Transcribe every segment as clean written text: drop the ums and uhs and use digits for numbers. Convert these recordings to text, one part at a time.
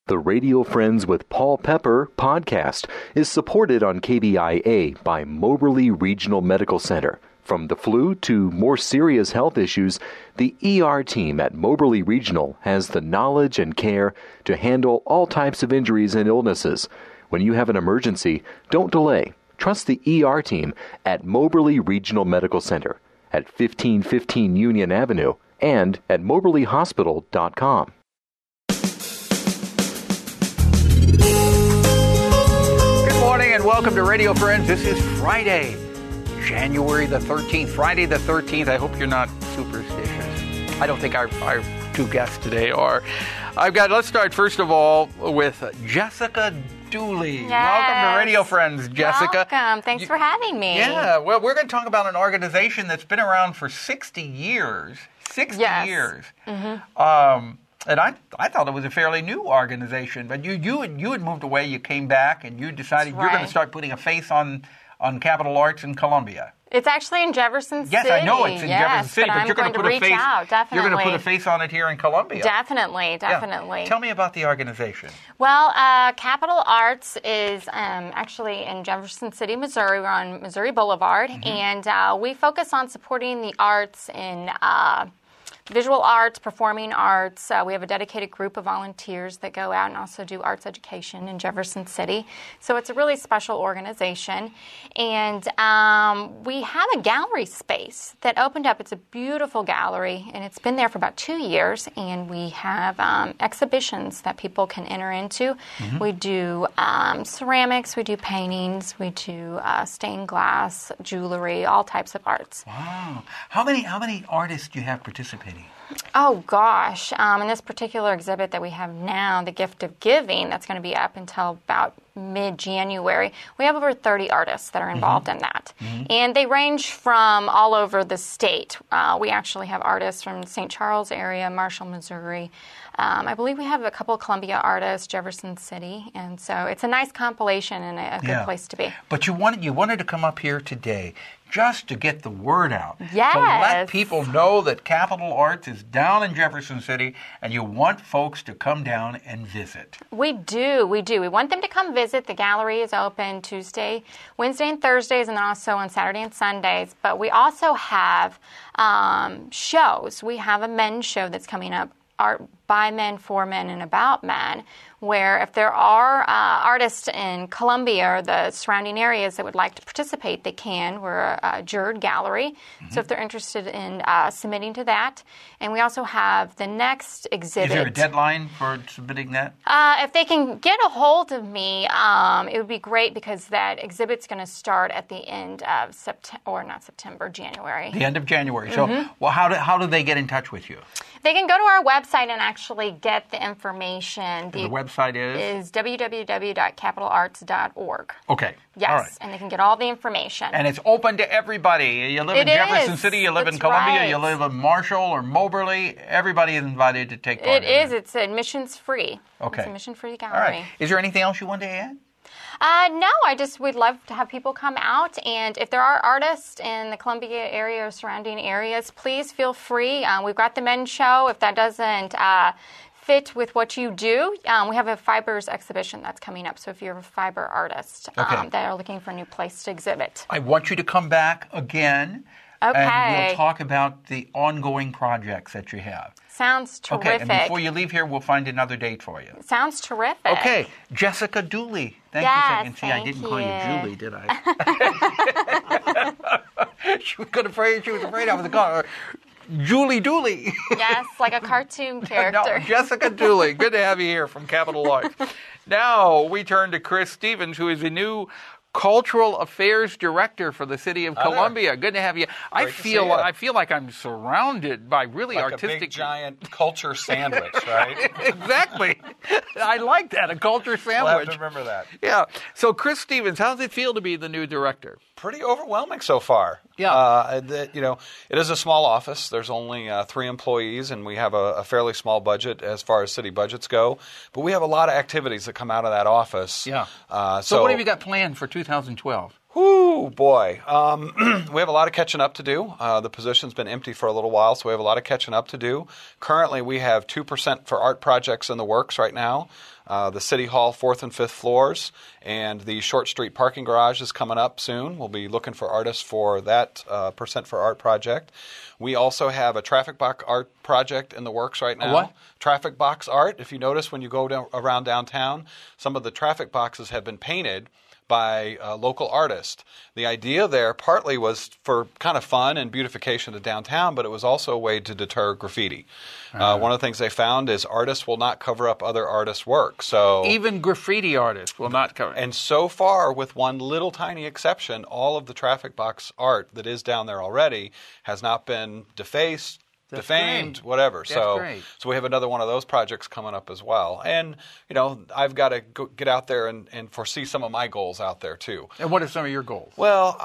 The Radio Friends with Paul Pepper podcast is supported on KBIA by Moberly Regional Medical Center. From the flu to more serious health issues, the ER team at Moberly Regional has the knowledge and care to handle all types of injuries and illnesses. When you have an emergency, don't delay. Trust the ER team at Moberly Regional Medical Center at 1515 Union Avenue and at moberlyhospital.com. And welcome to Radio Friends. This is Friday, January the 13th. Friday the 13th. I hope you're not superstitious. I don't think our two guests today are. Let's start first of all with Jessica Dooley. Yes. Welcome to Radio Friends, Jessica. Welcome. Thanks for having me. Yeah, well, we're going to talk about an organization that's been around for 60 years. 60 years. Mm-hmm. And I thought it was a fairly new organization, but you had moved away, you came back, and you decided you're going to start putting a face on Capital Arts in Columbia. It's actually in Jefferson City. Yes, I know it's in Jefferson City, but you're going to put a face. Definitely. You're going to put a face on it here in Columbia. Definitely. Yeah. Tell me about the organization. Well, Capital Arts is actually in Jefferson City, Missouri. We're on Missouri Boulevard, and we focus on supporting the arts in visual arts, performing arts. We have a dedicated group of volunteers that go out and also do arts education in Jefferson City. So it's a really special organization. And we have a gallery space that opened up. It's a beautiful gallery, and it's been there for about 2 years. And we have exhibitions that people can enter into. Mm-hmm. We do ceramics, we do paintings, we do stained glass, jewelry, all types of arts. Wow. How many artists do you have participating? Oh, gosh. In this particular exhibit that we have now, The Gift of Giving, that's going to be up until about mid-January, we have over 30 artists that are involved in that. Mm-hmm. And they range from all over the state. We actually have artists from St. Charles area, Marshall, Missouri. I believe we have a couple of Columbia artists, Jefferson City. And so it's a nice compilation and a good place to be. But you wanted to come up here today just to get the word out. Yes. To let people know that Capital Arts is down in Jefferson City, and you want folks to come down and visit. We do. We want them to come visit. The gallery is open Tuesday, Wednesday, and Thursdays, and also on Saturday and Sundays. But we also have shows. We have a men's show that's coming up, Art by Men, for Men, and About Men, where if there are artists in Columbia or the surrounding areas that would like to participate, they can. We're a juror gallery, so if they're interested in submitting to that. And we also have the next exhibit. Is there a deadline for submitting that? If they can get a hold of me, it would be great, because that exhibit's going to start at the end of January. The end of January. So well, how do they get in touch with you? They can go to our website and actually get the information. The website is www.capitalarts.org. Okay. Yes, all right. And they can get all the information. And it's open to everybody. You live in Jefferson City, you live in Columbia, you live in Marshall or Moberly. Everybody is invited to take part. It is. It's admissions free. Okay. It's admission free gallery. All right. Is there anything else you want to add? No, we'd love to have people come out, and if there are artists in the Columbia area or surrounding areas, please feel free. We've got the men's show. If that doesn't fit with what you do, we have a fibers exhibition that's coming up. So if you're a fiber artist that are looking for a new place to exhibit. I want you to come back again. Okay. And we'll talk about the ongoing projects that you have. Sounds terrific. Okay, and before you leave here, we'll find another date for you. Sounds terrific. Okay, Jessica Dooley. Thank you. And see, I didn't call you Julie, did I? She was afraid I was going to call her Julie Dooley. Yes, like a cartoon character. No, Jessica Dooley. Good to have you here from Capital Arts. Now we turn to Chris Stevens, who is the new Cultural Affairs Director for the City of Columbia. Good to have you. I feel like I'm surrounded by really like artistic... a big, giant culture sandwich, right? Exactly. I like that, a culture sandwich. We'll have to remember that. Yeah. So, Chris Stevens, how does it feel to be the new director? Pretty overwhelming so far. Yeah. It is a small office. There's only 3 employees, and we have a fairly small budget as far as city budgets go. But we have a lot of activities that come out of that office. Yeah. So what have you got planned for 2012? Whoo, boy. We have a lot of catching up to do. The position's been empty for a little while, so we have a lot of catching up to do. Currently, we have 2% for art projects in the works right now. The City Hall 4th and 5th floors, and the Short Street parking garage is coming up soon. We'll be looking for artists for that percent for art project. We also have a traffic box art project in the works right now. What? Traffic box art. If you notice when you go around downtown, some of the traffic boxes have been painted by a local artist. The idea there partly was for kind of fun and beautification of downtown, but it was also a way to deter graffiti. One of the things they found is artists will not cover up other artists' work. So Even graffiti artists will not cover it. And so far, with one little tiny exception, all of the traffic box art that is down there already has not been defaced, defamed, great. whatever. That's great. So we have another one of those projects coming up as well. And, I've got to get out there and foresee some of my goals out there, too. And what are some of your goals? Well,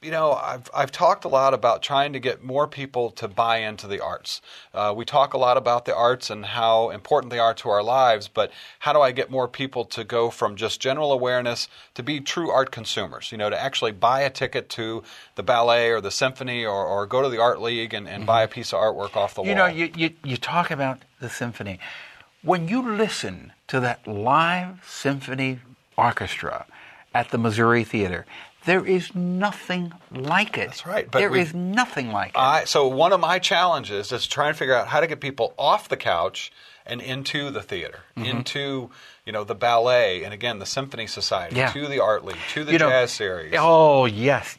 I've talked a lot about trying to get more people to buy into the arts. We talk a lot about the arts and how important they are to our lives, but how do I get more people to go from just general awareness to be true art consumers, to actually buy a ticket to the ballet or the symphony or go to the art league and buy a piece of artwork off the wall. You talk about the symphony. When you listen to that live symphony orchestra at the Missouri Theater, there is nothing like it. That's right. There is nothing like it. So one of my challenges is to try and figure out how to get people off the couch and into the theater, into the ballet, and again the Symphony Society, to the Art League, to the Jazz Series. Oh yes.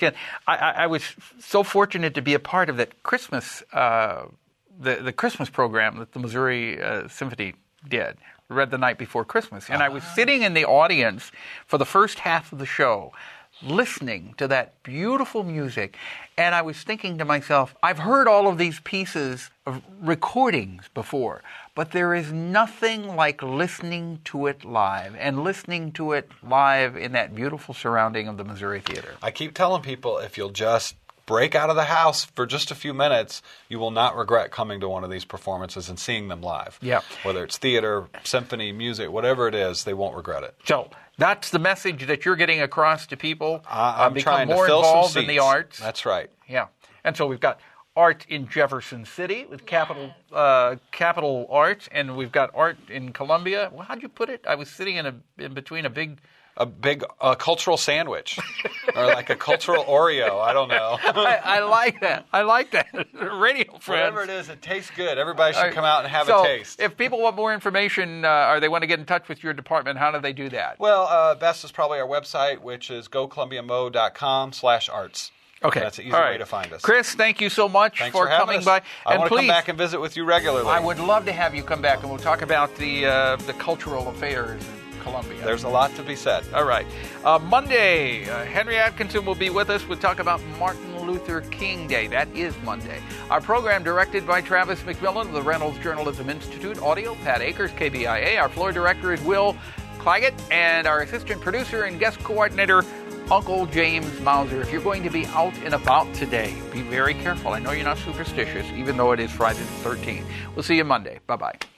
I was so fortunate to be a part of that Christmas, the Christmas program that the Missouri Symphony did. Read the night before Christmas, and I was sitting in the audience for the first half of the show, listening to that beautiful music, and I was thinking to myself, I've heard all of these pieces of recordings before, but there is nothing like listening to it live, and listening to it live in that beautiful surrounding of the Missouri Theater. I keep telling people, if you'll just break out of the house for just a few minutes, you will not regret coming to one of these performances and seeing them live. Yeah. Whether it's theater, symphony, music, whatever it is, they won't regret it. So that's the message that you're getting across to people. I'm become trying to more fill some involved seats. in the arts. That's right. Yeah. And so we've got art in Jefferson City with Capital Art, and we've got art in Columbia. Well, how'd you put it? I was sitting in between a big cultural sandwich, or like a cultural Oreo. I don't know. I like that. Radio friends. Whatever it is, it tastes good. Everybody should come out and have a taste. If people want more information or they want to get in touch with your department, how do they do that? Well, best is probably our website, which is gocolumbiamo.com/arts. Okay. That's an easy way to find us. Chris, thank you so much Thanks for having coming us. by. I want to please, come back and visit with you regularly. I would love to have you come back, and we'll talk about the cultural affairs in Columbia. There's a lot to be said. All right. Monday, Henry Atkinson will be with us. We'll talk about Martin Luther King Day. That is Monday. Our program directed by Travis McMillan of the Reynolds Journalism Institute. Audio, Pat Akers, KBIA. Our floor director is Will Claggett. And our assistant producer and guest coordinator, Uncle James Mauser. If you're going to be out and about today, be very careful. I know you're not superstitious, even though it is Friday the 13th. We'll see you Monday. Bye-bye.